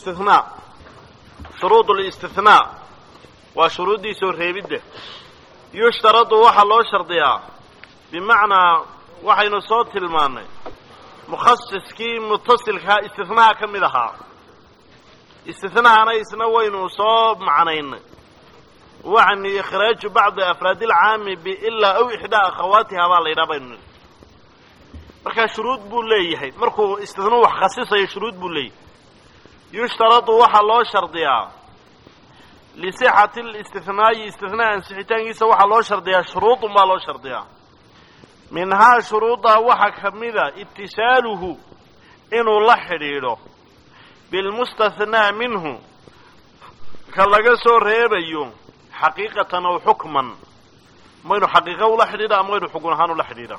الاستثناء شروط الاستثناء وشروط دي سورهيبده يشترط waxa loo shardiyaa بمعنى waxaynu soo tilmaanay mukhasiskii muttasilka istithnaa kamid aha istithnaana isna waynu soo macnaynay waxaan ikhraaj bacd afraad al-aam bi illa aw ihda akhawatiha baa la yiraahdaa marka shuruud buu leeyahay markuu istithnaa wax khasisay shuruud buu leeyahay yushtaratu waxa loo shardiyaa لصحة الاستثناء استثناء صحتانيسا waxa loo shardiyaa shuruud ma loo shardiyaa minha shuruuda waxa kamida ittisaaluhu inuu la xiriiro bil mustathnaa minhu ka laga soo reebayo xaqiiqatan aw hukman maynu xaqiiqo la xiriiro ama maynu xukun ahaan la xiriiro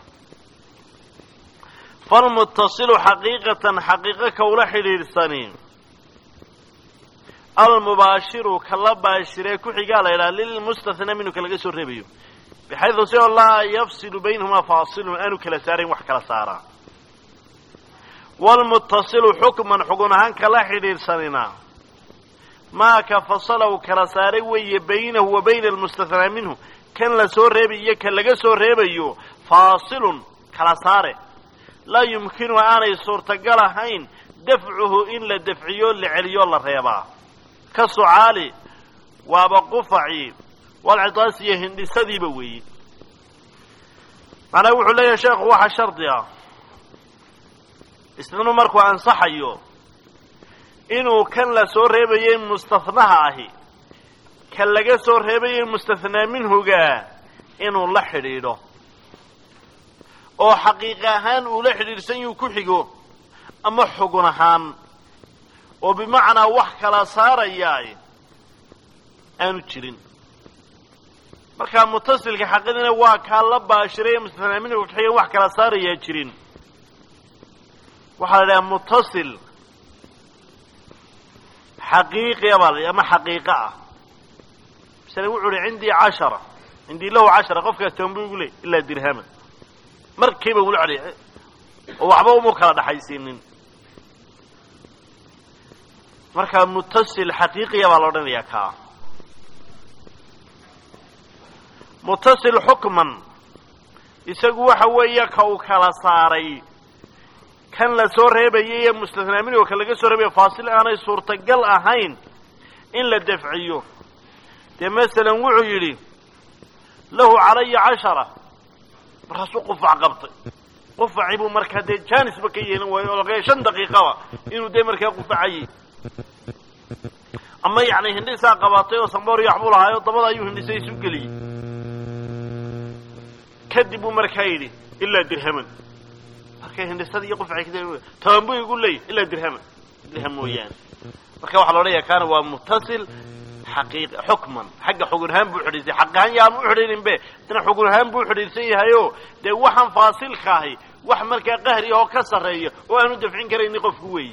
fal muttasilu xaqiiqatan xaqiiqa ka la xiriirsani المباشر كلا باشره كحيغا لا يرا للمستثنى منه كلا سو ريبيو بحيث سي الله يفصل بينهما فاصل انو كلا سارين wax kala saara والمتصل حكما حكمها كلا خيرسننا ما كفصله كلا ساري وي بينه وبين المستثنى منه كان لا سو ريبيو كلا سو ريبيو فاصل كلا ساره لا يمكن ان يصورتغل هين دفعه ان لا دفعيو لعليو لا ريبا كسعالي وابقفعي والعطاسية هندي سدي بوي أنا أقول يا شيخ واحد شرطيا استنو مركو عن صحيو إنه كان لسور هيبين مستثناها هي كان لقى سور هيبين مستثنى منه جاء إنه لحريره أو حقيقة هان ولحرير سنيو كحيقو أما حقنا هان وبمعنى وحكلا صار إياه أنو تشرين مركا متصل كحقنا وكالا باشرين مستثنى منه وكحيا وحكلا صار إياه تشرين وحالا متصل حقيقي يا بالي أما حقيقة سنقول عندي 10 عندي له 10 قفك استنبو يقول لي إلا درهما مركي بقول عليه وعبوا مكلا دحيسين marka muttasil haqiiqiya baa loo dhanayaa ka muttasil hukman isagu waxa weeye ka uu kala saaray kan la soo reebayay mustathnaa minhu ka laga soo reebay faasil aanay suurtagal ahayn in la dafciyo de masalan wuxuu yiri lahu alayya 10 markaasuu qufac qabtay qufacibu marka de jaanis ba ka yeelan waayo oo laga 5 daqiiqo inuu de markaa qufacay أما يعني هندسة قباطي وصنبور يحملها يضبط أيها هندسة يسوقلي كذبوا مركايلي إلا درهما مركاي هندسة يقف على كده تنبو يقول لي إلا درهم ويان مركاي وحلو ليه كان هو متصل حقيقة حكما حق حقنهم بوحديثي حقهن يا محرين به تنا حقنهم بوحديثي هيو ده وحن فاصل خاهي وح مركا قهري هو كسر هي وأنا دفعين كرين يقف قوي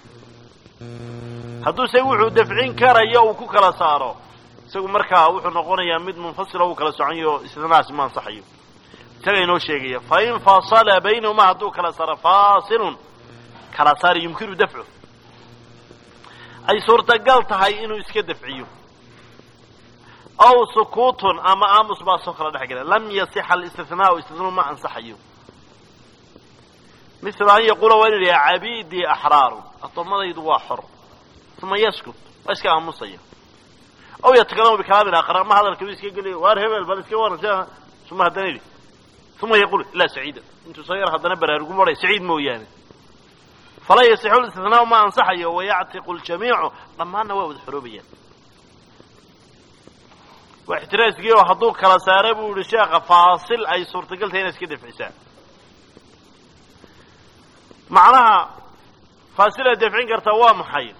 hadduu say wuxuu dafcin karayo uu ku kala saaro isagu markaa wuxuu noqonayaa mid munfasil oo kala soconayo isnaas ma ansaxayo taga inoo sheegaya fa in fasala baynahuma hadduu kala saaro faasilun kala saar yumkinu dafcu ay suurtagal tahay inuu iska dafciyo aw sukutun ama aamus baa soo kala dhexgala lam yasih al-istithnaa istithnaa ma ansaxayo مثل أن يقول ويلي يا عبيدي أحرار الطمضة يدوا حر ثم يسكت ويسكت عن مصير أو يتكلم بكلام آخر ما هذا الكبير يقول لي وارهب البلد كوار ثم هدني لي ثم يقول لا سعيدا أنت صغير هذا نبر يقول مرة سعيد موياني فلا يصح الاستثناء ما أنصحه ويعتق الجميع لما أنه وابد حروبيا واحتراز جيه وحضوك كلا سارب ورشاقة فاصل أي صورة قلت هنا سكده في حساب معناها فاصلة دفعين كرتوا محيط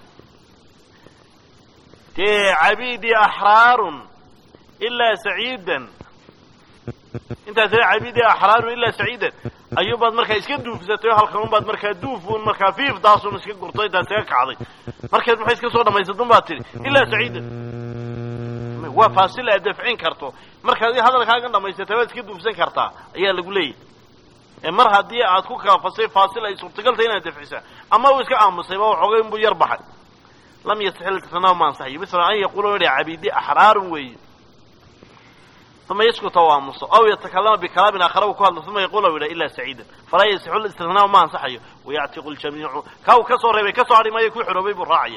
تي عبيدي أحرار إلا سعيدا انت ترى عبيدي أحرار إلا سعيدا أيوب بعد مركا يسكن دوف ذاته هالقانون بعد مركا دوف ومركا فيف داسون يسكن قرطي داسك عضي مركا محيس كسودا ما يصدم باتري إلا سعيدا هو فاصلة دفعين كرتوا مركا دي هذا الكلام ما يستوعب يسكن دوف زين كرتا أيه اللي قولي mar haddii aad ku kaafasay faasil ay suurtagal tahay inaad dafcisaa ama uu iska aamusay ba xoogay inuu yarbaxay lam yasix الاستثناء ma ansaxayo مثل an yaqula cabidi أحرار weeye ثuma yaskuta waa aamuso aw yatakalama bikalamin aakhara ku hadlo ثuma yaqula ila saciidan falaa yasixu الاستثناء ma ansaxayo wayactiqu اljamiicu ka uu ka soo reebay ka soo hadhimayo ku xoroobay buu raacaya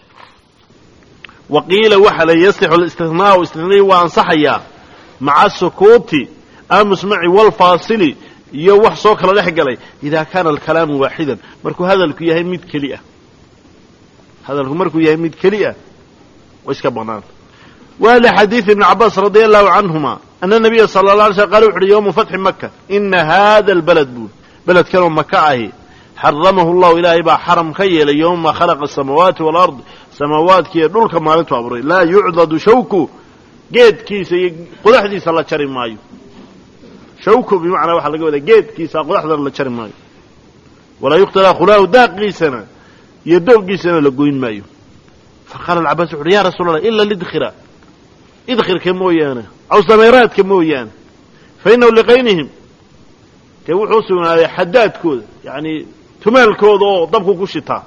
waqiila waxa la yasixu الاستثناء istithnaai waa ansaxayaa maca sukuuti amusmaci walfaasili iyo wax soo kala dhex galay idaa kaana alkalaamu waaxidan markuu hadalku yahay mid keli ah hadalku markuu yahay mid keli ah waa iska bannaan wali xadiid ibn cabaas radia allahu canhuma ana nabiya sala la alay slam qala wuxu uhi yowma fatxi maka ina hada albalad buul beledkanoo maka ahi xaramahu llahu ilaahay baa xaram ka yeelay yowma khalaqa asamaawaati walard samaawaadkiiyo dhulka maalintu abuuray laa yucdadu shawku geedkiisa iyo qodaxdiisa la jari maayo shawku bimacnaa waxaa laga wadaa geedkiisa qodaxdana la jari maayo walaa yuqtalaa khulaahu daaqiisana iyo dooggiisana la goyn maayo faqaala alcabaas wuxu uhi ya rasuula allah ila lidkhira idkhirka mooyaane aw sameeraadka mooyaane fa inahu liqaynihim dee wuxuu sugnaaday xadaadkooda yacni tumaalkooda oo dabku ku shitaa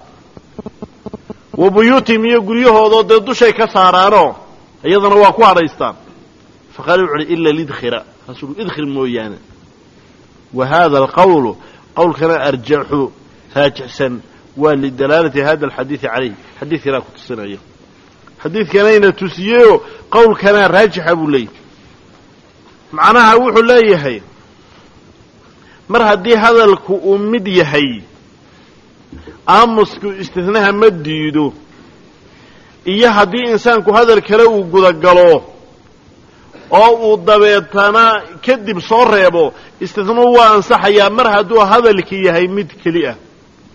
wa buyuutihim iyo guryahoodao dee dushay ka saaraanoo iyadana waa ku hadhaystaan faqaala wuxu uhi ila lidkhira rasuulku idkhir mooyaane wa hada alqawlu qowlkana arjaxu raajixsan waa lidalaalati hada alxadiidi calayh xadiidkanaa ku tusinaya xadiidkanayna tusiyeyoo qowlkanaa raajixa buu leeyahy macnaha wuxuu leeyahay mar haddii hadalku uu mid yahay aamusku istihnaha ma diido iyo haddii insaanku hadal kale uu gudagalo oo uu dabeetana kadib soo reebo istihnuhu waa ansaxayaa mar hadduu hadalkii yahay mid keli ah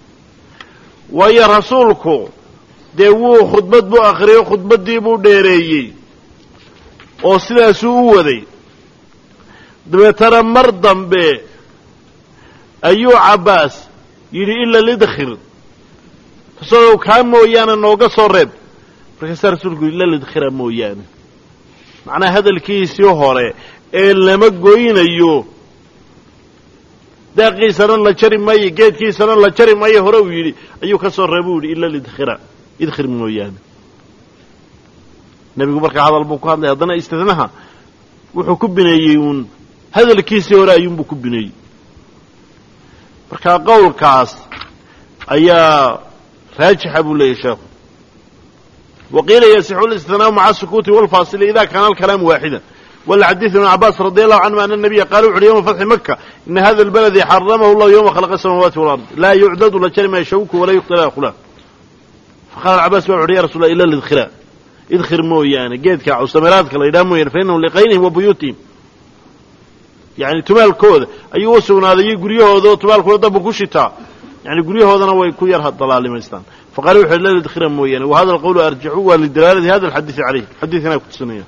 waayo rasuulku dee wuu khudbad buu akhriyo khudbaddii buu dheereeyey oo sidaasuu u waday dabeetana mar dambe ayuu cabbaas yidhi ila lidkhir rasuulku kaa mooyaane nooga soo reeb markaasaa rasuulku yidhi ila lidkhira mooyaane macnaha hadalkiisii hore ee lama goynayo daaqiisana la jari maayo geedkiisana la jari maayo hore uu yidhi ayuu ka soo reeba u yidhi ila lidkhira idkhir mooyaane nebigu markaa hadal buu ku hadlay haddana istidnaha wuxuu ku bineeyey uun hadalkiisii hore ayuunbuu ku bineeyey markaa qowlkaas ayaa raajixa buu leeyahy sheekhu waqiila yasixu listinaau maca asukuuti walfaasili ida kaana alkalaamu waaxidan walxadiid ibn cabaas radi allahu canhuma ana nabiya qaala wuxu uhi yowma fatxi maka ina hada albaladi xaramahu llahu yowma khalaqa asamaawaati walard laa yucdadu la jari maayo shawku walaa yuqtala khulaah faqala alcabaas ba wuxu uhi ya rasul allah ila lidkhira idkhir mooyaane geedka cawsameraadka la yidhaha mooyaane fa inahu liqaynihim wa buyuutihim yani tumaalkooda ayuu u sugnaaday iyo guryahooda oo tumaalkooda dabba ku shitaa yani guryahoodana way ku yar dalaalimaystaan faqala wuxu ila lidkhira mooyaane wa hada alqawlu arjaxu waa lidalaalati hada alxadiidi calayh xadiidkanaa ku tusinaya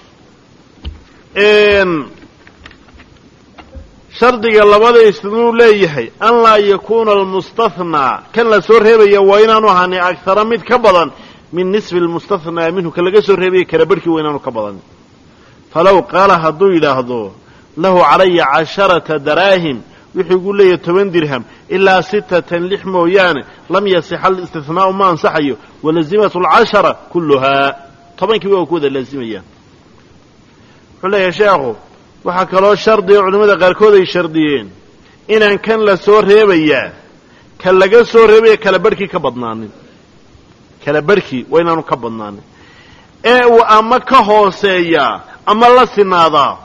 shardiga labada istidnuu leeyahay an laa yakuuna almustathnaa kan la soo reebaya waa inaanu ahaanay agara mid ka badan min nisfi almustathnaa minhu ka laga soo reebaya kala barhkii waa inaanu ka badan falow qaala hadduu yidhaahdo lahu calaya 10 daraahim wuxuu igu leeyahay 10 dirham ilaa 6 mooyaane lam yasixa alistihnaau ma ansaxayo walazimatu 10 kulluhaa 10kii waa ku wada laazimayaan wuxuu leeyahay sheekhu waxaa kaloo shardiga culimmada qaarkood ay shardiyeen inaan kan la soo reebayaa kan laga soo reebaya kala barhkii ka badnaanin kala barhkii waa inaanu ka badnaanin ee uu ama ka hooseeyaa ama la sinaadaa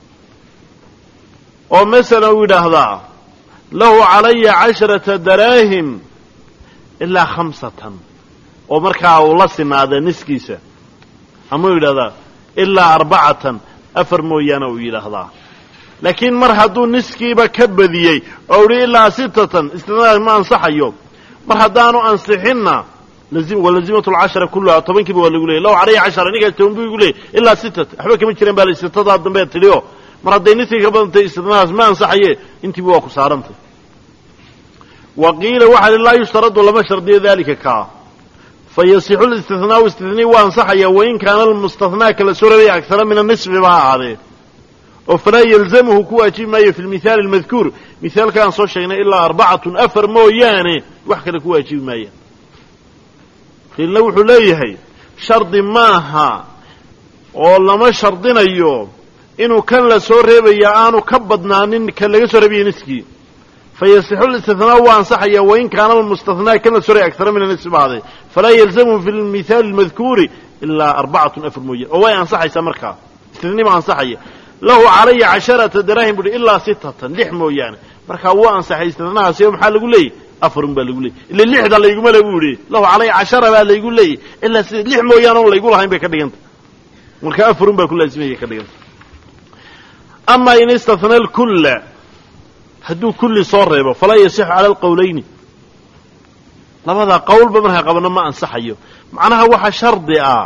oo masalan uu yidhaahdaa lahu calaya 10 daraahim ilaa 5 oo markaa uu la sinaada niskiisa ama uu yidhahdaa ilaa 4 afar mooyaane uu yidhaahdaa laakiin mar hadduu niskiiba ka badiyey oo uhi ilaa 6 istidnaad ma ansaxayo mar haddaanu ansixinna walazimatu 10 kulluhaa 10kiiba waa lagu leeyay law calaya 10 ninkaas 10 buu igu leeyay ilaa 6 waxba kama jireen baa la 6daa dambe tiliyo mar hadday niskii ka badantay istidnaadaas ma ansaxaye intiiba waa ku saarantay waqiila waxa laa yushtaradu lama shardiyo dalika kaa fayasixu listihnaau istithnii waa ansaxaya wain kaana almustathnaa kala soo reebaya agara min anisfi ba ha ahaadee oo falaa yalzamuhu ku waajibi maayo fi lmithaali almadkuur mihaalka aan soo sheegnay ilaa 4 afar mooyaane wax kale ku waajibi maayaan qiilna wuxuu leeyahay shardi maaha oo lama shardinayo inuu kan la soo reebaya aanu ka badnaanin kan laga soo reebaya niskii fayasixu الاستثناء waa ansaxaya wain kaana almustaثnaa kan la soo reebay akara min anisfi baaday falaa yalzamu fi اlmithaal اlmadkuuri ilaa 4 mooye oo way ansaxaysaa markaa istithni ma ansaxaya lahu calaya 10 daraahim buhi ilaa 6 mooyaane markaa wuu ansaxay istithnahaasi oo maxaa lagu leeyahy 4 baa lagu leeyahy ila 6 layguma le buu yihi lahu calaya 10 baa laygu leeyahy ilaa 6 mooyaane oon laygu lahayn bay ka dhiganta marka 4 baa ku laasimayay ka dhiganta ama in istithna alkulla hadduu kulli soo reebo falaa yasixu cala alqowlayni labada qowlba markaa qabano ma ansaxayo macnaha waxa shardi ah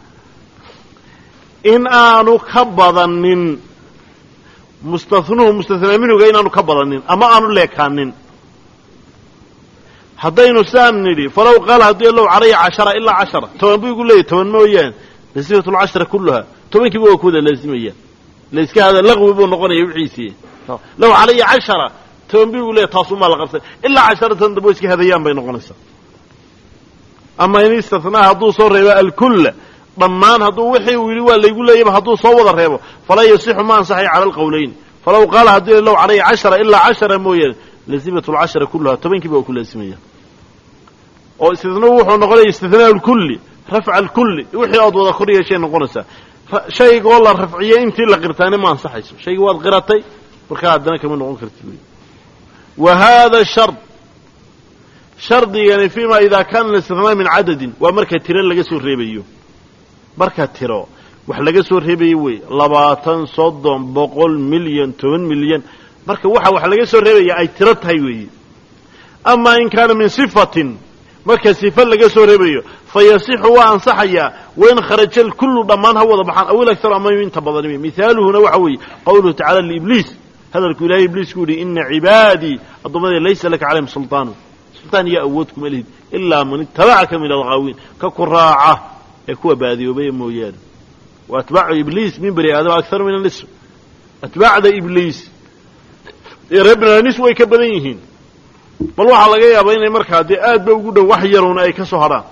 in aanu ka badanin mustathnuhu mustathnaa minhuga inaanu ka badanin ama aanu leekaanin haddaynu saan nidhi falow qaala hadduu low calaya 10 ilaa 10 toban buu igu leeyahy toban mooyaan lasiifatu lcashra kulluha tobankiiba waa ku wada laazimayaan layska hada laqwi buu noqonaya wixiisii low calaya 10 toban buu igu leeyahy taasumaa la qabtay ilaa 10 tan dabo iska hadayaan bay noqonaysaa ama in istathnaa hadduu soo reebo alkulla dhammaan hadduu wixii uu yidhi waa laygu leeyaba hadduu soo wada reebo falaa yasixu ma ansaxay cala alqowlayn falow qaala hadduu low calaya 10 ilaa 10 mooyaane lazimatu lcashra kulluha tobankiiba waa ku laasimaya oo istithnuu wuxuu noqonaya istithnaa alkulli rafca alkulli wixii ood wada kor yeeshay noqonaysaa shaygoo la rafciyey intii la qirtaani ma ansaxayso shaygi waad qiratay markaa haddana kama noqon kartid wey wa hada shard shardigani fiima idaa kaana الاستثناء min cadadin waa marka tiro laga soo reebayo marka tiro wax laga soo reebayo wey 20 30 100 milyan 10 milyan marka wax laga soo reebaya ay tiro tahay weeye ama in kaana min sifatin marka sifa laga soo reebayo fayasixu waa ansaxayaa wain kharaja kullu dhammaan ha wada baxaan aw akthar ama inta badan mithaaluhuna waxa weeye qawluhu tacaala liibliis hadalku ilaahay ibliis ku yidhi ina cibaadii addoommadee laysa laka calayhim sultaanu sultaan iyo awood kuma lihid ilaa man ittabacaka min alghaawiin ka ku raaca ee kuwa baadiyoobaya mooyaane wa atbaacu ibliis min bani aadama akthar min anisf atbaacda ibliis ee reer bani aadam way ka badan yihiin bal waxaa laga yaabaa inay markaa dee aad ba ugu dhow wax yaruuna ay ka soo hadhaan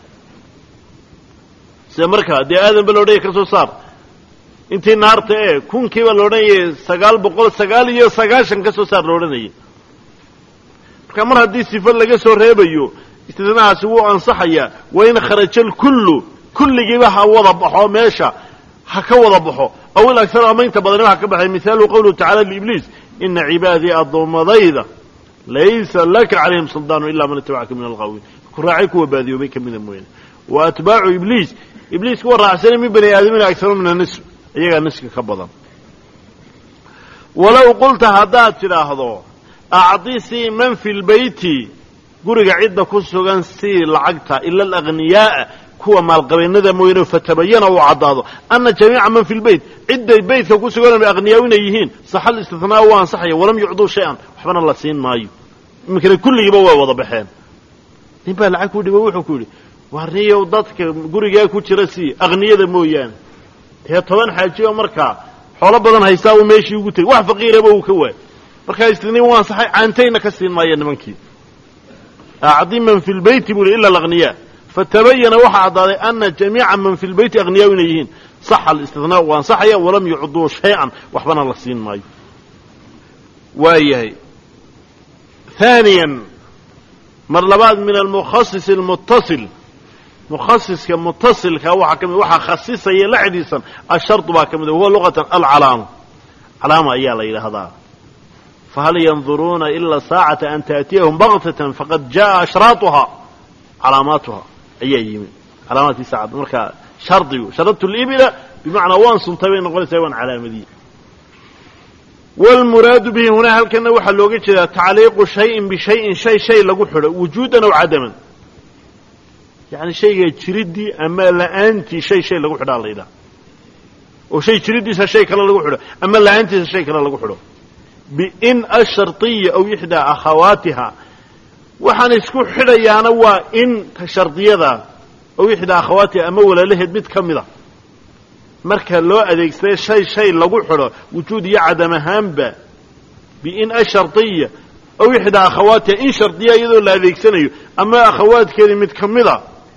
sida markaa dee aadan ba loodhanya ka soo saar intii naarta ee kunkiiba la odhanayay 999 ka soo saar la odhanayay marka mar haddii sifo laga soo reebayo istithnahaasi wuu ansaxayaa waa in kharaja alkullu kulligiiba ha wada baxo meesha ha ka wada baxo aw il akthar ama inta badani waxa ka baxay mithaalu qawluhu tacaala liibliis ina cibaadii addoommadayda laysa laka calayhim suldaanu ilaa man itabacaka min alghaawiin ku raacay kuwa baadiyoobay ka mida mooyaane wa atbaacu ibliis ibliis kuwa raacsanay min bani aadamina akharu min anisf iyagaa niska ka badan walow qulta haddaad tidhaahdo acdisii man fi lbeyti guriga cidda ku sugan sii lacagta ila alagniyaa'a kuwa maalqabeennada mooyane fatabayana uu caddaado ana jamiica man fi lbeyt cidday beytka ku sugan agniyaaw inay yihiin saxal istithnaa waa ansaxaya walam yucduu shay-an waxbana la siin maayo iminkana kulligiiba way wada baxeen nin baa lacag ku dhibo wuxuu ku yidhi warniyow dadka gurigaa ku jira sii akniyada mooyaane dee 10 xaaji oo markaa xoolo badan haystaa uu meeshii ugu tegey wax faqiiraba uu ka waay markaa istithnii waa ansaxay caantayna ka siin maaya nimankii acdi man fi lbeyti buu ila alagniyaa fatabayana waxaa caddaaday ana jamiica man fi lbeyti agniyaaw inay yihiin saxa alistithnaa waa ansaxaya walam yucduu shay-an waxbana la siin maayo waayahay ثaaniyan mar labaad min almukhasis almuttasil mukhasiska muttasilka waxaa ka mid waxaa khasisaya la xidhiidsan ashardu baa ka mid huwa luqatan alcalaama calaama ayaa la yidhaahdaa fahal yanduruuna ila saacata an taأtiyahum baktatan faqad jaءa ashraatuhaa calaamaatuha ayaa yimi calaamaadkii saacadda markaa shardigu sharadtu libila bimacnaa waan suntay bay noqonaysaa waan calaamadiyey wاlmuraadu bihi hunaa halkana waxaa looga jeedaa tacliiqu shayin bishayin shay lagu xidho wujuudan aw cadaman yani shayga jiriddii ama la'aantii shay lagu xidhaa la yidhaha oo shay jiriddiisa shay kale lagu xidho ama la'aantiisa shay kale lagu xidho bin asharطiya aw ixdaa akhawaatiha waxaan isku xidhayaana waa in ta shardiyada aw ixdaa akhawaatiha ama walaalaheed mid ka mida marka loo adeegsaday shay lagu xidho wujuud iyo cadam ahaanba bin asharطiya aw ixdaa akhawaatiha in shardiya iyadoo la adeegsanayo ama akhawaadkeedii mid ka mida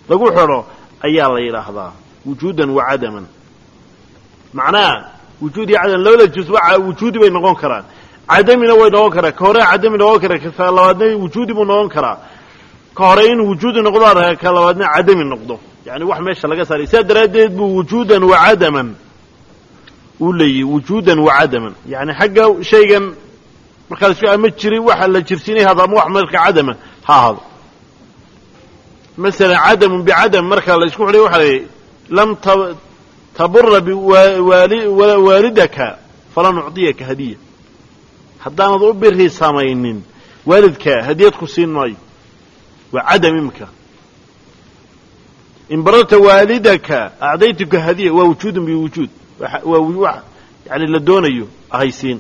lagu xidho ayaa la yidhaahdaa wujuudan wa cadaman. macnaha wujuud iyo cadam labada juz waa wujuudi bay noqon karaan, cadamina way noqon karaa. ka hore cadami noqon kara, ka labaadna wujuudi buu noqon karaa. ka hore in wujuudi noqdo, ka labaadna cadami noqdo, yani wax meesha laga saaray. sidaa daraaddeed buu wujuudan wa cadaman uu leeyahy. wujuudan wa cadaman yani xagga shaygan markaa isku ama jirin waxa la jirsiinay hada ama wax marka cadama ha ahado. masalan cadamun bicadam marka la isku xidhay waxa leeyahy lam tabura biwaalidaka falan nucdiyaka hadiya. haddaanad u biri samaynin waalidka hadiyad ku siin maayo, waa cadam. imika in bararta waalidaka acdaytuka hadiya waa wujuudun biwujuud, waa yani la doonayo ahaysiin.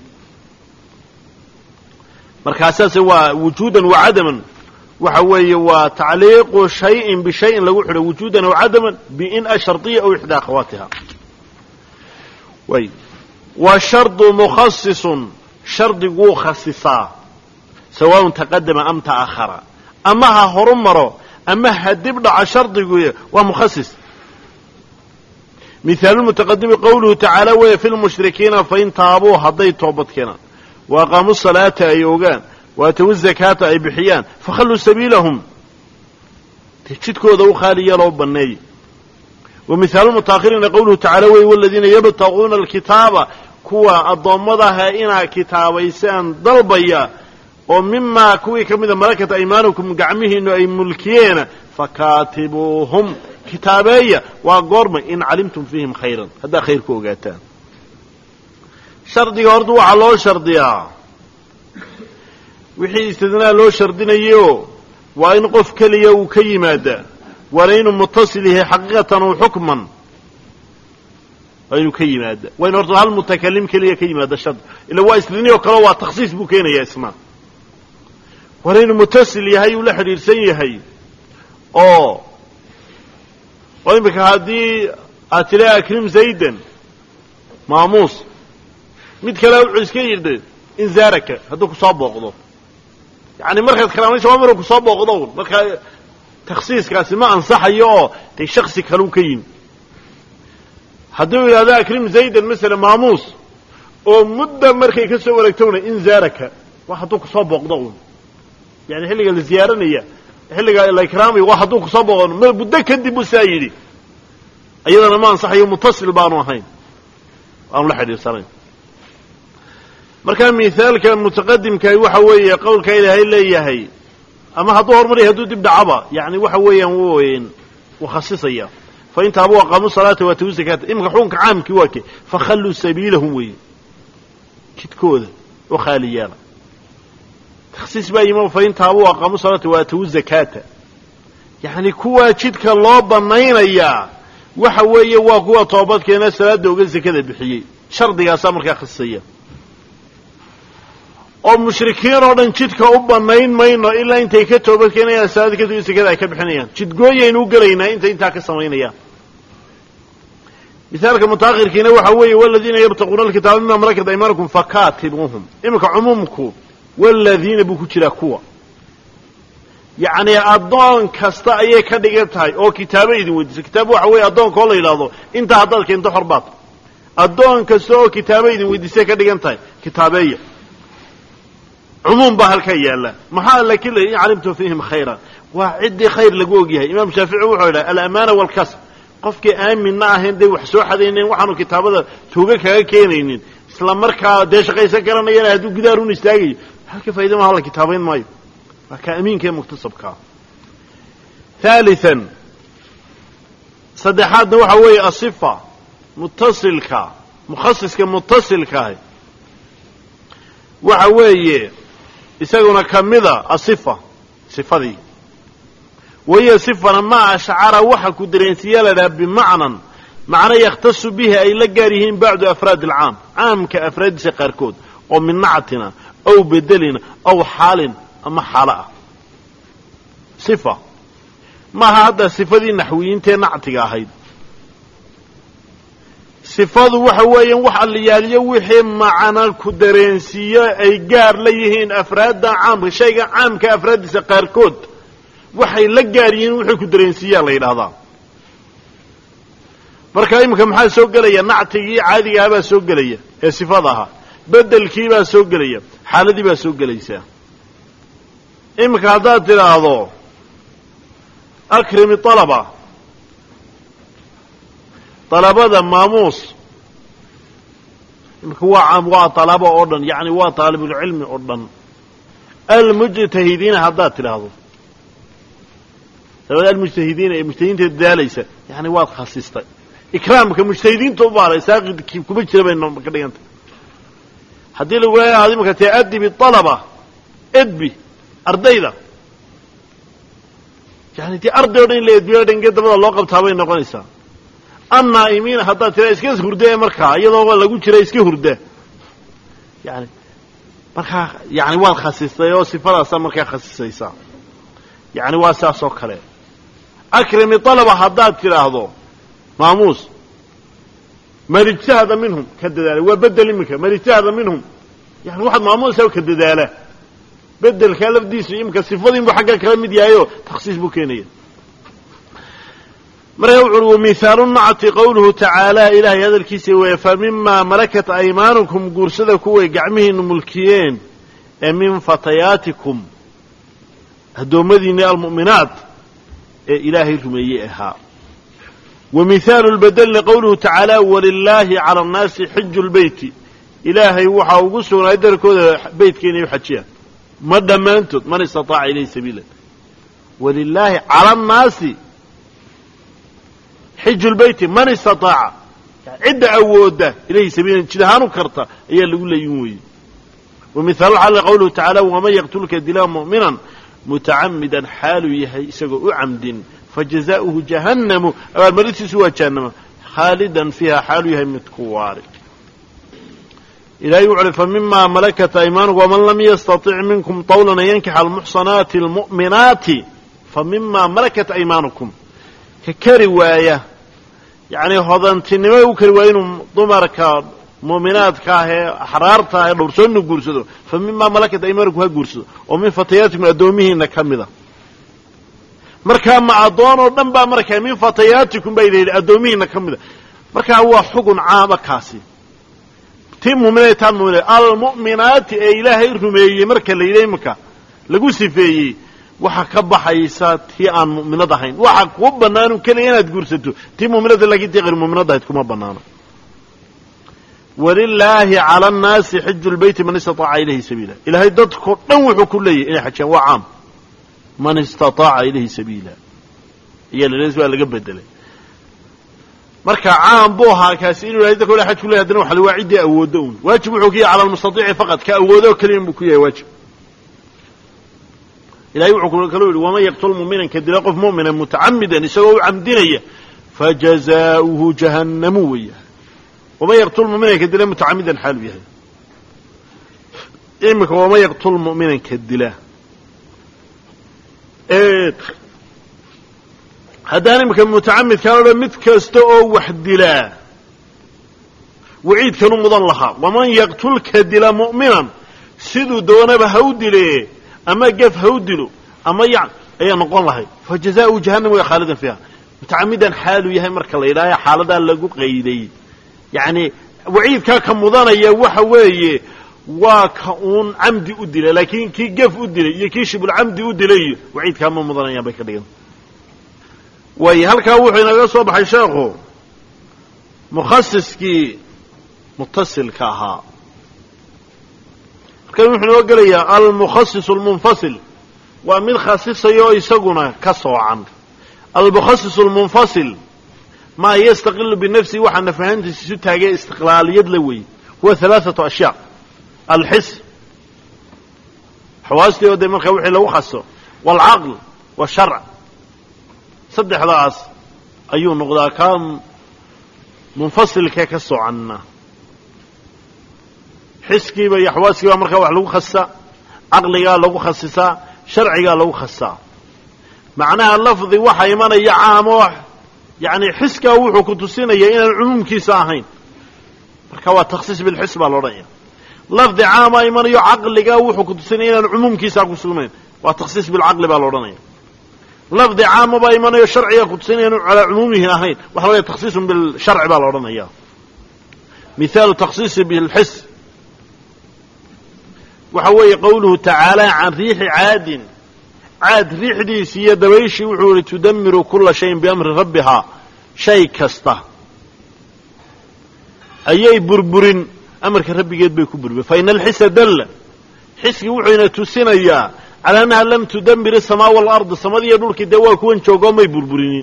markaasaas waa wujuudan wa cadaman waxa weeye waa tacliiqu shayin bishayin lagu xidho wujuudan aw cadaman bin ashardiya aw ixdaa akhawaatiha. way wa shardu mukhasisun shardiguu khasisaa sawaaun taqadama am ta'akhara, ama ha horu maro ama ha dib dhaco shardigu waa mukhasis. mihaalu mutaqadimi qowluhu tacaala weeye fi lmushrikiina fain taabuu hadday toobad keenaan waaqaamuu salaata ay ogaan waatawu zakaata ay bixiyaan fakhalluu sabiilahum jidkooda u khaali yeeloo banneeye. wa mihaalu mutaakhiriina qowluhu tacaala weeye waladiina yabtaquuna alkitaaba kuwa addoommadaha inaa kitaabaysaan dalbaya oo mimaa kuwii ka mida malakat aymaanukum gacmihiinu ay mulkiyeena fakaatibuuhum kitaabeeya. waa goormay in calimtum fiihim khayran haddaa khayr ku ogaataan. shardiga horta waxaa loo shardiyaa wixii istidnaa loo shardinayo waa in qof keliya uu ka yimaadaa, waana inuu mutasil yahay xaqiiqatan u xukman, waa inuu ka yimaada. waa in horta hal mutakalim keliya ka yimaada shardi, ila waa istiniyoo kale waa takhsiis buu keenayaa isna. waana inuu mutasil yahay uu la xidhiidhsan yahay oo imika haddii aad tila akrim zaydan maamuus, mid kale wuxuu iska yidhi inzaaraka hadduu kusoo booqdo, yani markaad kalaamaysa waa maruu kusoo booqdo. markaa takhsiiskaasi ma ansaxayo oo dee shaksi kaleu ka yimi. hadduu yidhahdo akrim zaydan masala maamuus oo mudda markay ka soo wareegtona inzaaraka waa hadduu kusoo booqdo, yani xilliga la ziyaaranaya xilliga la ikraamayo waa hadduu kusoo booqdo muddo kadib buu saa yidhi, iyadana ma ansaxayo mutasil baanu ahayn, aanu la xidhiirsanayn. markaa mihaalka mutaqadimkahi waxa weeye qowlka ilaahay leeyahay ama hadduu horumariya hadduu dib dhacaba yani waxa weeyaan wuu khasisaya. fain taabuu aqaamuu salaata waatawu zakaata. iminka xukunka caamkii waa ke fakhalluu sabiilahum weeye, jidkooda u khaali yeela. takhsiis baa yima fain taabuu aqaamuu salaata waatawu zakaata, yani kuwaa jidka loo banaynayaa waxa weeye waa kuwa toobadkeena salaada oga zakada bixiyey. shardigaasaa markaa khasisaya. oo mushrikiin oo dhan jidka u banayn mayno ilaa intay ka toobad keenayaan salaada kadib zakada ay ka bixinayaan. jidgooyaynu u gelaynaa intay intaa ka samaynayaan. mithaalka mutaakhirkiina waxa weeye waladiina yabtaquuna alkitaaba mima malakat aymaanukum fakaatibuuhum. iminka cumuumku waladiina buu ku jiraa kuwa, yacni addoon kasta ayay ka dhigan tahay oo kitaabo idin weydiisa. kitaab waxa weeye addoonka oo la yidhaahdo intaa haddaad keento xor baad. addoon kasta oo kitaabo idin weydiisay ka dhigan tahay kitaabeeya. cumuum baa halkaa yaalla. maxaa laakiin la in calimtum fiihim khayran waa ciddii khayr lagu ogyahay. imaam shaafici wuxuu yidhaha alamaana waalkasb, qofkii aaminna ahayn day wax soo xadaynayn waxaanu kitaabada tuuga kaga keenaynin isla markaa dee shaqaysan karanayana hadduu gidaarun istaagayo halka faa'iida maaha la kitaabayn maayo. waa ka amiinka ee muktasabkaa. ثالثا saddexaadna waxa weeye asifa mutasilka mukhasiska mutasilkaah waxa weeye isaguna kamida asifa sifadii wahiya sifana ma ashcara waxa ku dareensiya la dhaha bimacnan macna yakhtasu bihi ay la gaar yihiin bacdu afraad alcaam caamka afraadiisa qaarkood oo min nactina aw bedelina aw xaalin ama xaalo ah. sifa maaha hadda sifadii naxwiyiintee nactiga ahayd. sifadu waxa weeyaan wax alliyaaliyo wixii macna ku dareensiiyo ay gaar la yihiin afraadda caamka shayga caamka afraadiisa qaarkood waxay la gaariyeen waxay ku dareensiiyaan la yidhaahdaa marka iminka maxaa soo gelaya nactigii caadiga ah baa soo gelaya ee sifada ahaa bedelkii baa soo gelaya xaaladii baa soo gelaysaa iminka haddaad tidhaahdo akrimi dalabada maamuus iminka waa dalabo oo dhan yacni waa taalibulcilmi oo dhan almujtahidiina haddaad tidhaahdo dabada almujtahidiina ee mujtahidiinta dadaalaysa yani waad khasistay ikraamka mujtahidiinta u baaray saaqidkii kuma jira bay ka dhigantay haddii lagu leeyahay iminka tee adibi alaba edbi ardayda yani tii arday o dhan in la edbiyo dhange dabada loo qabtaa bay noqonaysaa annaa'imiina haddaad tiraa iska hurda markaa iyadoo lagu jira iska hurda yani markaa yani waad khasistay oo sifadaasaa markaa khasisaysaa yani waa saas oo kale akrimi alaba haddaad tidhaahdo maamuus man ijtahada minhum ka dadaala waa bedel iminka man ijtahada minhum yani waxaad maamuusa ka dadaala bedelkaa lafdiisu iminka sifadiinbu xagga kala mid yahayoo takhsiis buu keenaya markaa wuxu uhi wamihaalu nacti qawluhu tacaala ilaahay hadalkiisa weeye fa mimaa malakat aymaanukum guursada kuway gacmihiinu mulkiyeen ee min fatayaatikum addoommadiinni almu'minaat ee ilaahay rumeeyey ahaa wa mihaalu lbadelni qawluhu tacaala walilaahi cala annaasi xiju lbeyti ilaahay waxaa ugu sugnaaday darkooda beytka inay u xajiyaan ma dhammaantood man istataaca ilayhi sabiila walilaahi cala annaasi xiju lbeyti man istataaca cidda awoodda ilayhi sabiilan jid ahaan u karta ayaa lagu leeyin weeye wa mihaalu xalli qawluhu tacaala waman yaqtulka dilaa mu'minan mutacamidan xaaluu yahay isagoo u camdin fajazaؤuhu jahannamu abaalmarintiisu waa jahannama khaalidan fiiha xaaluu yahay mid ku waari ilahay wuxu uhi famima malakat aymaanukum waman lam yastaطic minkum طawlan an yankixa almuxsanaati almu'minaati famima malakat aymaanukum ka kari waaya yani hodantinimo u kari waaya inuu dumarka mu'minaadka ah ee axraarta ah ee dhowrsoonna guursado fa mimaa malakat aymaanukum ha guursado oo min fatayaatikum addoomihiina ka mida markaa ma addoon oo dhan baa markaa min fatayaatikum baa idha yidhi addoomihiina ka mida markaa waa xugun caama kaasi tii mu'minay taan mu'minay almu'minaati ee ilaahay rumeeyey marka la yidhi iminka lagu sifeeyey waxaa ka baxaysa tii aan mu'minad ahayn waxa kuu bannaanu keliya inaad guursato tii mu'minada laakiin tii hayr mu'minad ahayd kuma bannaano walilaahi cala annaasi xiju lbeyti man istataaca ilayhi sabiila ilaahay dadkao dhan wuxuu ku leeyahy inay xajiyaan waa caam man istataaca ilayhi sabiila iyo laleys baa laga bedelay marka caam buu ahaa kaasi inuu ilahay dadka o dhan xaj ku leyahy haddana waxa waa ciddii awooddo un waajib wuxuu ku yahay cala almustatiici faqad ka awoodo keliyan buu ku yahay waajib ilahay wuxuu kaloo yidhi waman yaqtul mu'minan ka dila qof mu'mina mutacamidan isagoo u camdinaya fajazaa'uhu jahannamu weya waman yaqtul mu'minan ka dila mutacamidan xaalu yahay iminka waman yaqtul mu'minan ka dila haddaan iminka mutacamidkaan o dhan mid kasta oo wax dilaa waciidkanu mudan lahaa waman yaqtul ka dila mu'minan siduu doonaba ha u dilee ama gaf ha u dilo ama yan ayaa noqon lahay fa jazaa'uhu jahannam way khaalidan fiiha mutacamidan xaaluu yahay marka la yidhaaha xaaladaa lagu qayday yacni waciidkaa ka mudanaya waxa weeye waa ka uun camdi u dila laakiin kii gaf u dilay iyo kii shibulcamdi u dilay iyo waciidkaa ma mudanayaan bay ka dhigan way halkaa wuxuu inaga soo baxay sheekhu mukhasiskii mutasilka ahaa halkan wuxuu inoo gelayaa almukhasis almunfasil waa mid khasisayoo isaguna ka soocan almukhasis almunfasil maa yastaqilu binafsihi waxaa nafahantiisa isu taagee istiqlaaliyad la weeye huwa halaaثatu ashyaa alxis xawaastii oo dee markaa wixii lagu khaso waalcaql washarc saddexdaas ayuu noqdaa kaa munfasilkee ka socanna xiskiiba iyo xawaaskiibaa markaa wax lagu khasisaa caqligaa lagu khasisaa sharcigaa lagu khasisaa macnaha lafdi waxa imanaya caamo yani xiskaa wuxuu ku tusinaya inaan cumuumkiisa ahayn marka waa takhsiis bilxis baa la odhanaya lafdi caamaa imanayo caqligaa wuxuu ku tusinaya inaan cumuumkiisaa ku sugnayn waa takhsiis bilcaqli baa la odhanaya lafdi caama baa imanayo sharciga kutusinaya inu calaa cumuumihi ahayn waxa weeye takhsiisun bilsharci baa la odhanaya mihaalu takhsiisi bilxis waxa weeye qowluhu tacaala can riixi caadin caad riixdiisii iyo dabayshii wuxuu yihi tudamiru kula shayin biamri rabbihaa shay kasta ayay burburin amarka rabbigeed bay ku burburin faina alxisa dalla xisgii wuxuu ina tusinayaa calaa annaha lam tudamir asamaa waalardi samadiiyo dhulkii dee waa kuwan joogoo may burburinin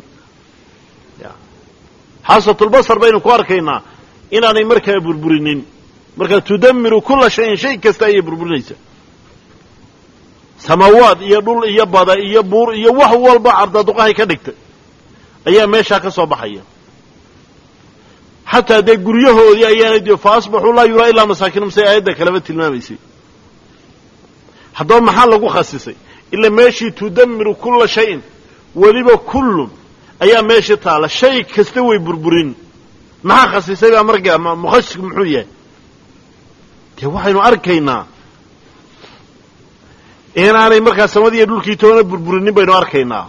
xaasatulbasar baynu ku arkaynaa inaanay markaa burburinin markaa tudamiru kula shayin shay kasta ayay burburinaysaa samaawaad iyo dhul iyo bada iyo buur iyo wax walba cardaduqahay ka dhigtay ayaa meeshaa ka soo baxaya xataa dee guryahoodii ayaana fa asbaxuu laa yuraa ilaa masaakinum say aayadda kaleba tilmaamaysay haddaba maxaa lagu khasisay ila meeshii tudamiru kula shayin weliba kullun ayaa meeshii taala shay kasta way burburin maxaa khasisay baa markaa mukhasisku muxuu yahay dee waxaynu arkaynaa inaanay markaa samadiiyo dhulkii toona burburinin baynu arkaynaa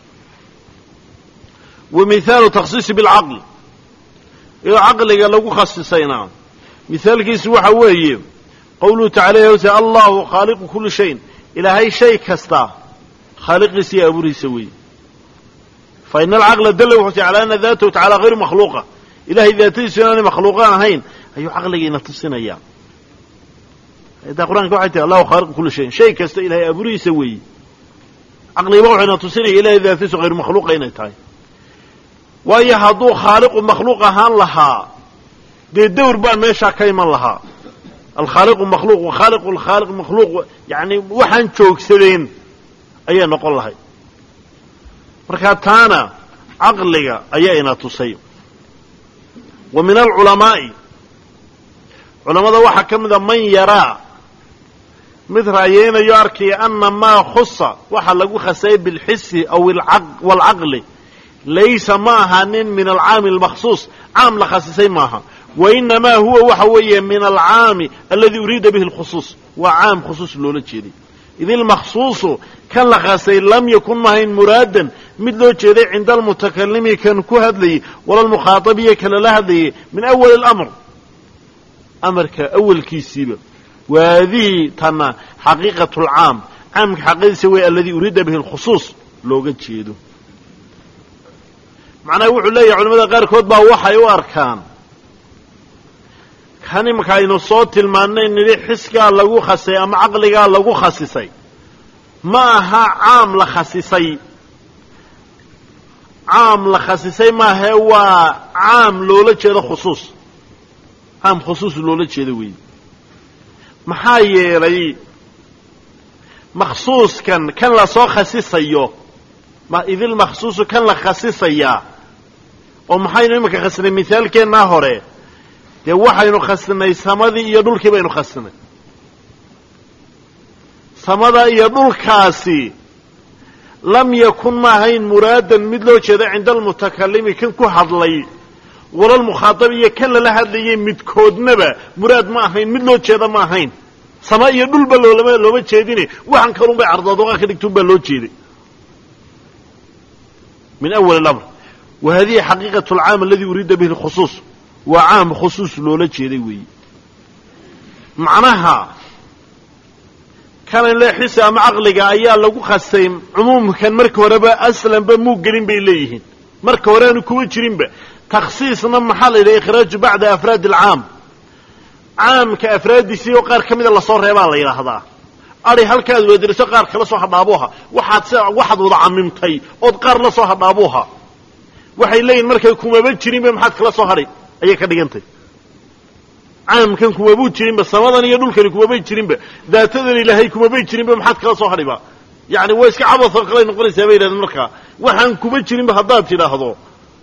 wa mihaalu takhsiisi bilcaql iyadoo caqliga lagu khasisayna mihaalkiisu waxa weeye qawluhu tacala hose allahu khaaliqu kulli shayin ilaahay shay kasta khaaliqiisa iyo abuurihiisa weeye fa ina alcaqla dalla wuxuu calaa ana daatahu tacala hayru makhluuqa ilahay daatadiisu inaanay makhluuqaan ahayn ayuu caqligiina tusinaya ayadda qur-aanka waxay tihi allahu khaaliqu kulli shayin shay kasta ilahay abuurihiisa weeye caqligiba wuxuuna tusinaya ilahay daatadiisu hayru makhluuqa inay tahay waayo hadduu khaaliqu makhluuq ahaan lahaa dee dawr baa meeshaa ka iman lahaa alkhaaliqu makhluuq wakhaaliqu alkhaaliq makhluuq yacni waxaan joogsadeen ayay noqon lahay markaa taana caqliga ayaa ina tusay wa min alculamaa'i culammada waxaa ka mida man yaraa mid raayeynayo arkaya ana maa khusa waxa lagu khasayay bilxisi aw waalcaqli laysa ma ahaanin min alcaami almakhsuus caam la khasisay maaha wainamaa huwa waxa weeye min alcaami aladi uriida bihi alkhusuus waa caam khusuus loola jeeday id ilmakhsuusu kan la khasay lam yakun maahayn muraadan mid loo jeeday cinda almutakalimi kan ku hadlayay wala almukhaatabiya kala la hadlayay min awali alamr amarka awalkiisiiba waadihi tana xaqiiqatu lcaam caamka xaqiiqadiisa wey aladi uriida bihi alkhusuus looga jeedo macnaha wuxuu leeyahay culamada qaarkood baa waxay u arkaan kan imanka aynu soo tilmaannay nidhi xiskaa lagu khasay ama caqligaa lagu khasisay ma aha caam la khasisay caam la khasisay maahae waa caam loola jeedo khusuus caam khusuus loola jeedo weeye maxaa yeelay makhsuuskan kan la soo khasisayo idilmakhsuusu kan la khasisayaa oo maxaynu iminka khasnay mihaalkeennaa hore dee waxaynu khasnay samadii iyo dhulkii baynu khasnay samada iyo dhulkaasi lam yakun ma ahayn muraadan mid loo jeeda cinda almutakalimi kan ku hadlay wala almukhaatabi iyo kan lala hadlayay midkoodnaba muraad ma ahayn mid loo jeeda ma ahayn sama iyo dhulba looma jeedine waxan kalun bay cardaadoqa ka dhigtuun baa loo jeeday min awal اlamr wa hadihi xaqiiqaة اlcaam aladi uriida bihi اlkhusuus waa caam khusuus loola jeeday weeye macnaha kanan le xisa ama caqliga ayaa lagu khasay cumuumkan marka horeba aslanba muu gelin bay leeyihiin marka hore aanu kuma jirinba takhsiisna maxaa la yidhaha ikhraaju bacda afraad اlcaam caamka afraaddiisii oo qaar ka mida lasoo reebaa la yidhaahdaa ari halkaad weediriso qaar kala soo hadhaabuha waxaad wada camimtay ood qaar la soo hadhaabuha waxay leeyihin markay kumaba jirinba maxaad kala soo hadhay ayay ka dhigantay caamkan kumabuu jirinba samadan iyo dhulkani kumabay jirinba daatadan ilaahay kumabay jirinba maxaad kala soo hadhiba yacni waa iska cabasoo kaley noqonaysaa bay yidhahdeen markaa waxaan kuma jirinba haddaad tidhaahdo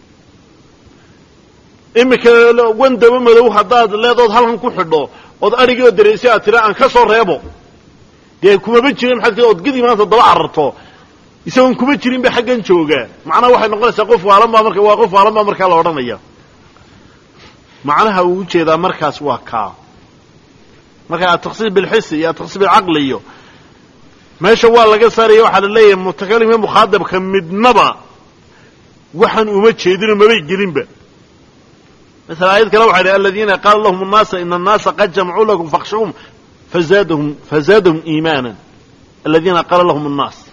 iminka wandaba madow haddaad leedood halkan ku xidho ood adhigoo dareysay aad tidhaa aan ka soo reebo dee kumaba jirin maxaad ood gedi maanta daba cararto isagoon kuma jirin ba xaggan jooga macnaha waxay noqonaysaa qof waalan baa marka waa qof waalan baa markaa la odhanaya macnaha uu ujeedaa markaas waa kaa marka atakhsiis bilxisi iyo atakhsiis bilcaqli iyo meesha waa laga saaraya waxaa la leeyahay mutakalim iyo mukhaadabka midnaba waxaan uma jeedino mabay gelinba مثلا آيات كلا وحده الذين قال لهم الناس إن الناس قد جمعوا لكم فاخشوهم فزادهم إيمانا الذين قال لهم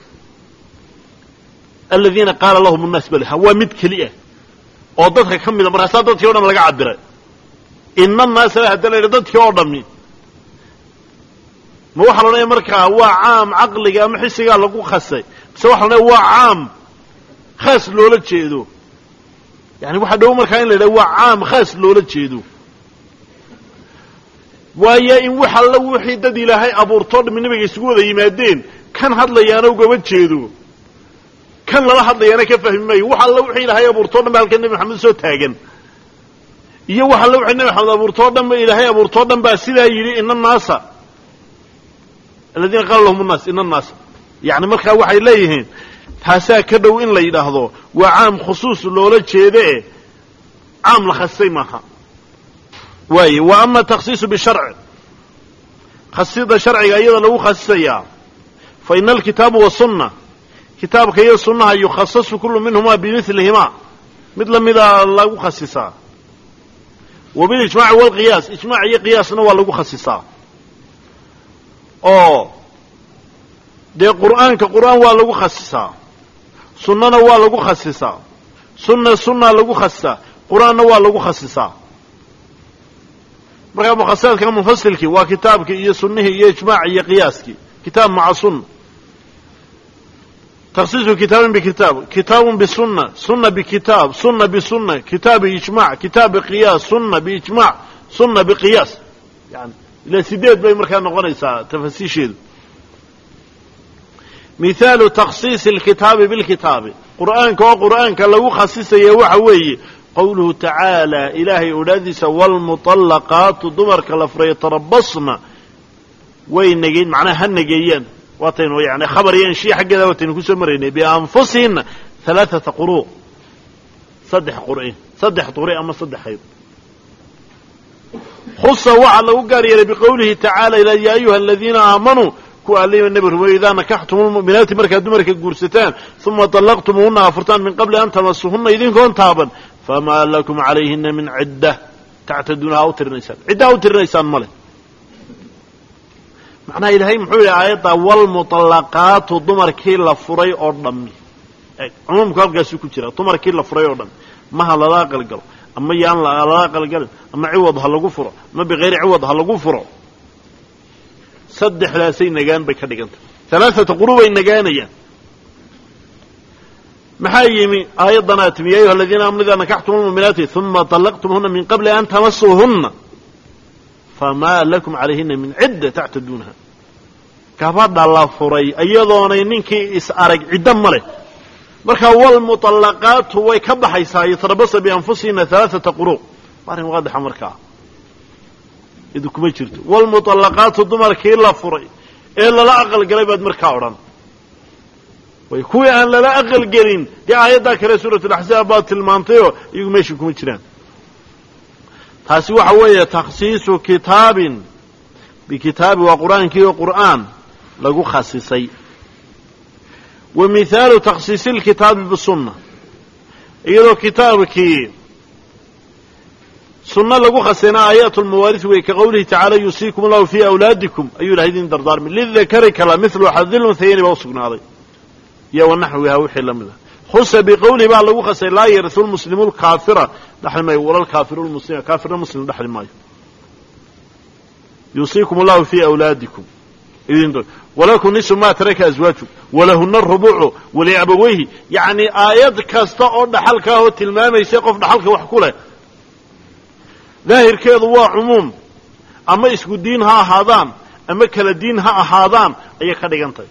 الناس بل هو مد كلية oo dadka kamida markaas dadkii oo dhan laga cabiray inna naas hadalay dadkii oo dhan ma waxa la leeyahay markaa waa caam aqliga ama xisiga lagu khasay bas waxa la leeyahay waa caam khas loola jeedo yani waxa dhow markaa in la yiraahdo waa caam khas loola jeedo waayo in waxa la wixii dad ilaahay abuurto nabiga isugu wada yimaadeen kan hadlayaana uga jeedo kan lala hadlayana ka fahmay waxa la wixii ilaahay abuurto dhan halka nabi maxamed soo taagan iyo waxa la wixii nabi maxamed abuurto dhan ilaahay abuurto dhan baa sidaa yiri inna naasa alladina qala lahum an-nas inna naas yani marka waxay leeyihiin taasaa ka dhow in la yiraahdo waa caam khusuus loola jeedo caam la khasay maaha waaye wa amma takhsiis bi shar'i khasida sharciga iyada lagu khasisaya fa inal kitabu wa sunnah كتابك هي السنة يخصص كل منهما بمثلهما مثل ماذا لا خصصا وبالإجماع والقياس إجماع هي قياسنا ولا خصصا ده قرآن كقرآن ولا خصصا سنة ولا خصصا سنة لا خصصا قرآن ولا خصصا مرة مخصصات كم مفصل كي وكتابك هي سنة هي إجماع هي قياسك كتاب مع سنة تخصيص كتاب بكتاب كتاب بسنة سنة بكتاب سنة بسنة كتاب إجماع كتاب قياس سنة بإجماع سنة بقياس يعني إلى سيدات بأي مركان غنيسة تفسيش مثال تخصيص الكتاب بالكتاب قرآن كاللو خصيص يوحوي قوله تعالى إلهي أولادس والمطلقات دمر كالفري يتربصن وين نجين معناها هنجيين واتينو يعني خبر ينشي حق ذا واتينو كسمرين بأنفسهن 3 قروء صدح قرئين صدح طريق أما صدح حيض خص وعلى وقاري بقوله تعالى يا أيها الذين آمنوا كواليم النبي وإذا نكحتم المؤمنات مركا دمرك الجرستان ثم طلقتموهن أفرتان من قبل أن تمسوهن إذن كون تابا فما لكم عليهن من عدة تعتدونها أو ترنيسان عدة أو ترنيسان مالك معناها إلهي محولي آياتا والمطلقات دمر كي لفري أردمي عموم قال قاسي كتيرا دمر كي لفري أردمي ما هلا لا قلقل أما يان لا قلقل أما عوض هلا قفر ما بغير عوض هلا قفر صدح لا سي نجان بكدقنت 3 قروب نجانيا محايمي آيات ضناتم يا أيها الذين آمنوا إذا نكحتم المؤمنات ثم طلقتموهن من قبل أن تمسوهن فما لكم عليهن من عدة تعتدونها كفاد الله فري أيضا نينكي إسأرق عدة ماله مركا والمطلقات هو يكبحيسا يتربص بأنفسهن 3 قروء مارين واضح مركا إذا كما جرت والمطلقات دمر كي لا فري إلا لا أقل قريبات مركا أوران ويكوي أن لا أقل قرين دي آيات ذاكرة سورة الأحزاب المنطقة يقول ماشي كما جران taasi waxa weeye takhsiisu kitaabin bikitaabi wa qur'aankii qur'aan lagu khasisay wa mithaalu takhsiisi alkitaabi bisunna iyadoo kitaabkii sunna lagu khasina aayatul mawaarith way ka qowlihi ta'ala yusiikum Allahu fi awlaadikum ayu lahidin dardaarmin lidhakari kala mithlu hadhil unthayn ba usugnaaday ya wa nahwiha wixii lamida خص بقوله بقى لو خسر لا يرث المسلمون الكافرة دحل ما ولا الكافر المسلم كافر المسلم دحل ما يوصيكم الله في أولادكم إذن دول ولكن نسوا ما ترك أزواجه ولهن الربع ولأبويه يعني آيات كاستقر دحل كاهو تلمامة يسيقف دحل كوحكوله ظاهر كذا هو عموم أما يسكو الدين ها هذان أما كلا الدين ها هذان أي خدقنطي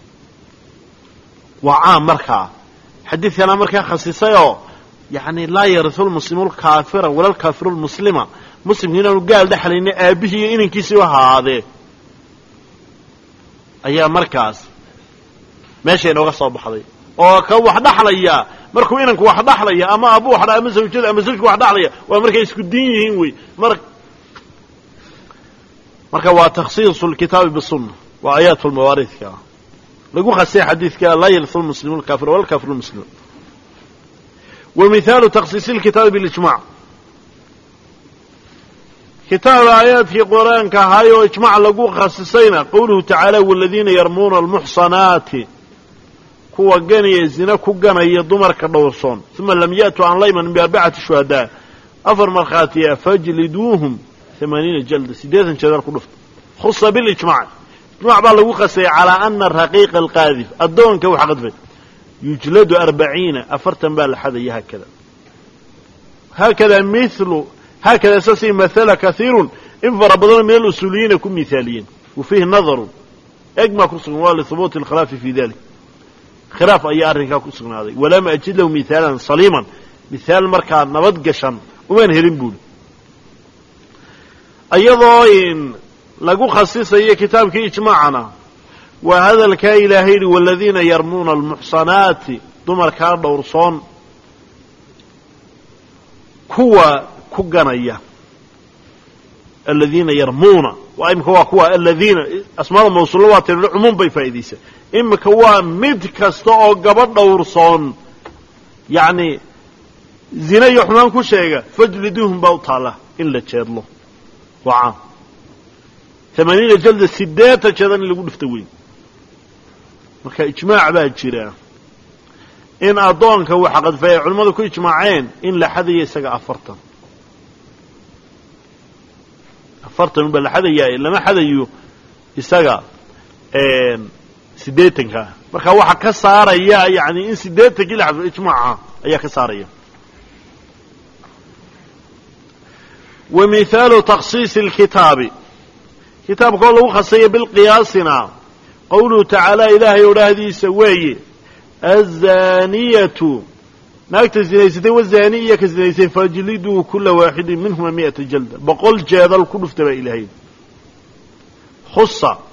وعام مركا حديث أنا مركا خصيصيو يعني لا يرث المسلمون الكافر ولا الكافر المسلمة مسلم هنا قال دحل إن أبيه إن كيسوا هذا أي مركز ماشي أنا قصة بحضي أو كواحد دحليا مركو إنك واحد دحليا أما أبوه حدا أما زوج كذا أما زوج واحد دحليا وأمريكا يسكدين وي مركا وتخصيص الكتاب بالسنة وآيات المواريث كا lagu khasay xadiidka laa yarisu lmuslimu lkaafir walkaafiru lmuslim. wa mihaalu takhsiisi lkitaabi bilijmac kitaab aayaadkii qur-aanka ahaay oo ijmac lagu khasisayna qowluhu tacaala waladiina yarmuuna almuxsanaati kuwa ganaya zina ku ganaya dumarka dhowrsoon uma lam ya'tuu aan la iman biarbacati shuhadaa 4 markhaatiya fajliduuhum 80 jalda 80 jeedal ku dhufta khusa bilijmac ijmac baa lagu khasay calaa ana raqiiqa alqaadif addoonka wax qadfay yujladu 40 afartan baa la xadaya هكذا أساسي مثل كثير إن فربضنا من الأصوليين يكون مثاليين وفيه نظر أجمع كسرنا لثبوت الخلاف في ذلك خلاف أي أرنكا كسرنا هذا ولم أجد له مثالا صليما مثال مركا نبض قشن ومن هرين بول أيضا لقو خصيصة هي كتاب كي إجماعنا وهذا الكائلهين والذين يرمون المحصنات دمر كارد ورصون كوى كجنية الذين يرمون وإما كوا الذين أسماء الموصولات العموم بفائديسة إما كوا مد كستو قبض ورصون يعني زنا يحمام كل شيء فجلدوهم بوطالة إلا تشيرلو وعام 80 جلدة سدات كذا اللي يقول فتوين marka ijmaac baa jira in adoonka waxa qadfay culimadu ku ijmaaceen in la xadayo isaga 40 bal xadayo lama xadayo isaga 80 marka waxa ka saaraya yaani in 80 la xado ijmaaca ayaa ka saaraya ومثال تخصيص الكتاب كتاب قوله خاصية بالقياسنا قوله تعالى إلهي ورهدي سوي الزانية ناكت الزنيستين والزانية كالزنيستين فاجلدوا كل واحد منهما 100 جلدة بقول جاد الكل افتبع إلهي خصة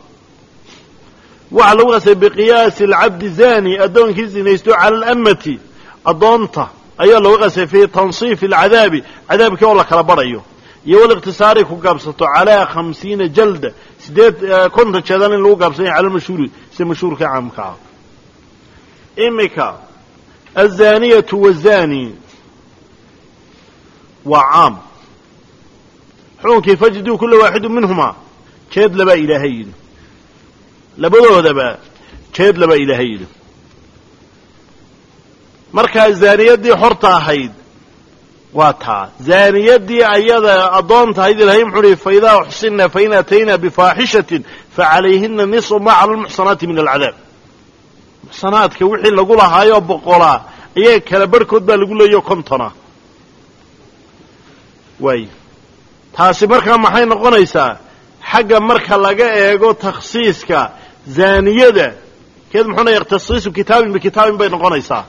وعلى بقياس العبد الزاني أدون كالزنيستو على الأمة أدونته أيها لو غسي في تنصيف العذاب عذابك والله كالبريو يقول اقتصاري كقابسته على 50 جلدة سديت كنت شذان اللي قابسين على المشهور مشهور كعام كعام إمك الزانية والزاني وعام حون كيف يجدوا كل واحد منهما كيد لبا إلهين لبدو دبا كيد لبا إلهين مركز الزانية دي حرطة حيد واتها زانيدي أيضا أضونت هيدي الهيم حريف فإذا أحسننا فإن أتينا بفاحشة فعليهن نصف مع المحصنات من العذاب محصنات كوحي لقولها هاي وبقولا إيه كالبركود بالقول له يوكنتنا واي تاسي مركا محين قنيسا حقا مركا لقاء يقول تخصيصك زانيدة كذا محونا يختصيص كتاب بكتاب بين قنيسا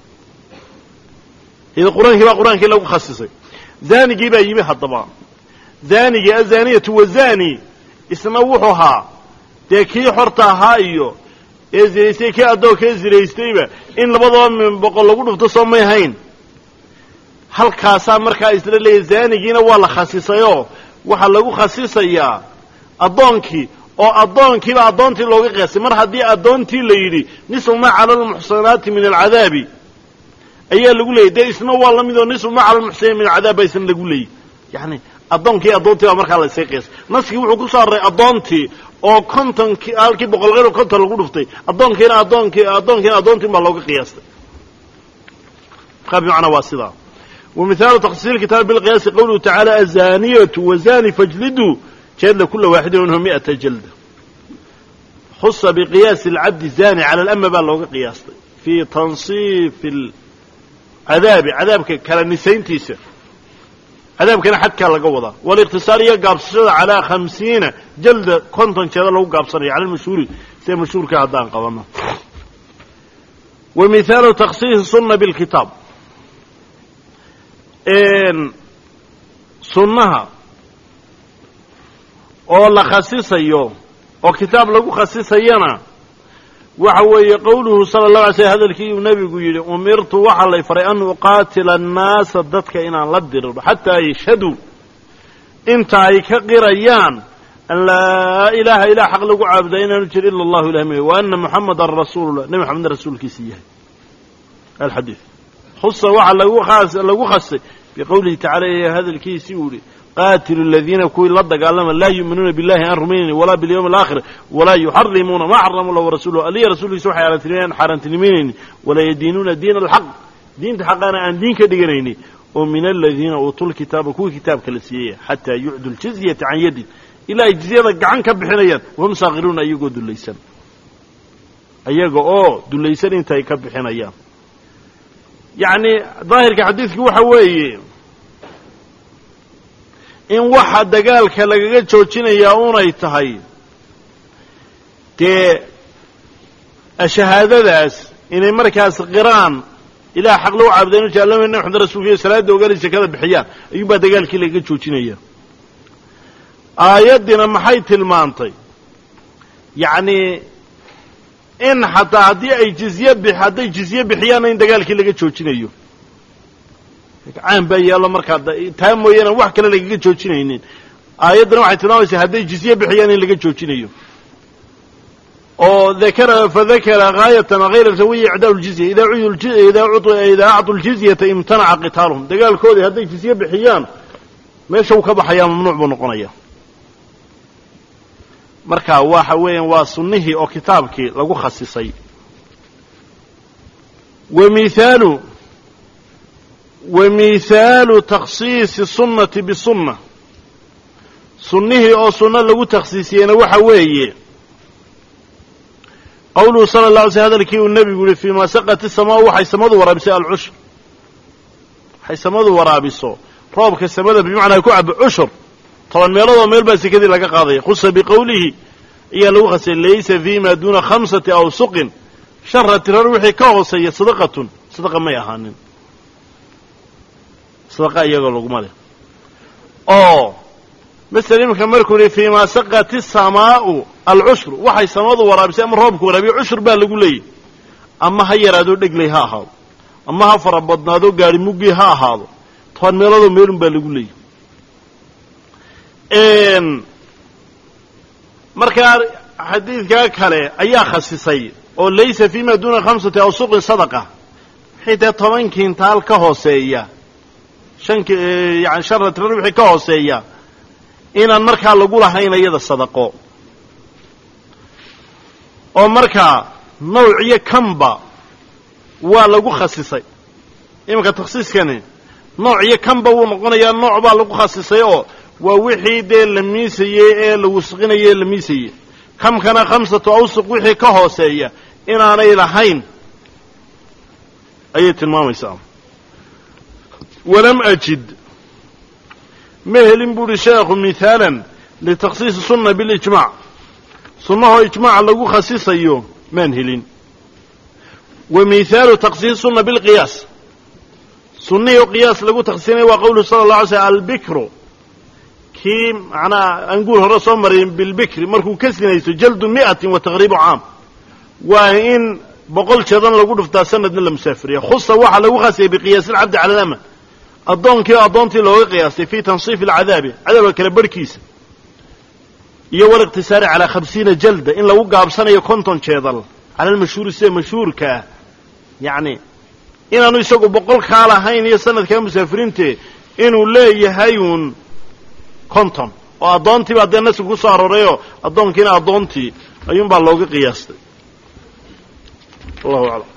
إذا قرآن كي لو خصصي زاني جيبا يميها الضبان زاني جي الزانية والزاني اسموحها تكي حرطها هايو إزريستي كي أدو كي إزريستيبا إن لبضا من بقول لقول فتصمي هين هل كاسا مركا إسرائيلي زاني جينا ولا خصيصيو وحا لغو خصيصيا أدونكي oo adoonkiiba adoontii looga qeesay mar hadii adoontii la yiri nisma ala almuhsanati min al'adabi ayaa lagu leeyahay isna waa la mid oo nisma ala almuhsan min al'adab aysan lagu leeyahay yani adoonkii adoontii marka la seeqeys naski wuxuu ku saaray adoontii oo kontonkii halkii boqol qeyr konton lagu dhuftay adoonkiina adoontii ma looga qiyaastay qabi macna waasida ومثال تخصيص الكتاب بالقياس قوله تعالى الزانية وزاني فاجلدوا جلد كل واحد منهم 100 جلدة خص بقياس العبد الزاني على الأمة بالله قياس في تنصيف عذاب كالنسين تيسر عذاب كان حد كان لقوضة والاقتصارية قابصة على 50 جلدة كنتن كذا لو قابصري على المشهور سي مشهور كهدان قوانا ومثال تخصيص السنة بالكتاب إن سنها oo la khasisayo oo kitaab lagu khasisayana waxa weeye qowluhu sallallahu alayhi wasallam hadalkii uu nabigu yiri umirtu waxa la faray an uqaatila an-naas dadka inaan la diro hatta yashhadu inta ay ka qirayaan an laa ilaaha ilaa xaq lagu caabudaa inaanu jir ila allahu ilah mooye wa ana muxamadan rasuulullah nebi maxamedna rasuulkiisii yahay alxadiid khusa waxaa lagu khasay biqowlihi tacala ee hadalkiisii uu yihi qaatilu aladiina kuwii la dagaalama laa yu'minuuna billahi aan rumaynayn walaa bilyawmi alaakhir walaa yuxarimuuna maa xarama allah warasuuluhu aliya rasuulkiisa waxay xaaraantinimaynayni walaa yadiinuuna diina alxaq diinta xaqaana aan diin ka dhiganayni oo min aladiina uutuu lkitaaba kuwii kitaabka la siiyey xataa yucdu ljizyata can yadin ilaa ay jizyada gacan ka bixinayaan wahum saakiruuna iyagoo dulaysan ayaga oo dulaysan intaay ka bixinayaan yacni daahirka xadiidku waxa weeye in waxa dagaalka lagaga joojinayaa unay tahay dee shahaadadaas inay markaas qiraan ilaah xaq lagu caabuda inu jeclama nabi maxamed rasuulka salaada ogaanay sakada bixiyaan ayuunbaa dagaalkii lagaga joojinaya aayaddina maxay tilmaantay yacni in xataa haddii ay hadday jizye bixiyaanna in dagaalkii laga joojinayo caan baa yaallo markaa taa mooyaane wax kale lagaga joojinaynin aayaddana waxay tilmaamaysaa hadday jizye bixiyaan in laga joojinayo oo fadakara gaayatan hayra sawiyi icdaa ljizya idaa acطuu ljizyata imtanaca qitaaluhum dagaalkoodii hadday jizye bixiyaan meesha uu ka baxayaa mamnuuc buu noqonaya marka waxa weeyaan waa sunnihii oo kitaabkii lagu khasisay wamihaalu takhsiisi sunnati bisunna sunnihii oo sunno lagu takhsiisiyeyna waxa weeye qawluhu sala la alay slm hadalkii uu nebigu yihi fii ma saqat isamaau waxay samadu waraabisay alcushur waxay samadu waraabiso roobka samada bimacnaa ku cabo cushur 10 meeloodoo meel baa sekadii laga qaadaya khusa biqowlihi ayaa lagu khasay laysa fiima duuna 5 awsuqin shara tirar wixii ka hooseeya sadaqatun sadaqa may ahaanin sadaqa iyagoo laguma leh oo masala iminka markuu yihi fiima saqati samaau alcushur waxay samadu waraabisay ama roobku waraabiyo cushur baa lagu leeyahy ama ha yaraadoo dhegley ha ahaado ama ha fara badnaadoo gaari muggii ha ahaado 10 meeloodoo meelun baa lagu leeyahy markaa xadiidkaa kale ayaa khasisay oo laysa fiima duuna 5 awsuqin sadaqa xitaa 10 kintaal ka hooseeya yani shara tirar wixii ka hooseeya inaan markaa lagu lahayn iyada sadaqo oo markaa nawciyo kanba waa lagu khasisay iminka takhsiiskani noociyo kanba wuu noqonayaa nooc baa lagu khasisay oo waa wixii dee la miisayey ee la wasqinayey la miisayey kamkana 5 awsuq wixii ka hooseeya inaanay lahayn ayay tilmaamaysaa walam ajid ma helin buuhi sheekhu mihaalan litakhsiisi sunna bilijmac sunnahoo ijmaaca lagu khasisayo maan helin wa mihaalu takhsiisi sunna bilqiyaas sunnihii oo qiyaas lagu takhsiinaya waa qowluhu sala allah alay slm albikru kii macnaha anguur hore soo maray bilbikri markuu ka sinaysto jaldu 100 wa taqriibu caam waa in 100 jeedan lagu dhuftaa sanadna la musaafiriya khusa waxaa lagu khasiyay biqiyaas alcabdi cala alama addoontii looga qiyaastay fii tansiif alcadaabi cadaabka kale barhkiisa iyo waliqtisaari calaa 50 jalda in lagu gaabsanayo 50 jeedal cala almashhuuri sida mashhuurka ah yacni inaanu isagu 100 kaa lahayn iyo sanadkaa musaafiriinte inuu leeyahay uun 50 oo addoontii baa dee nasib ku soo aroorayoo addoonkiina addoontii ayuunbaa looga qiyaastay wallahu aclam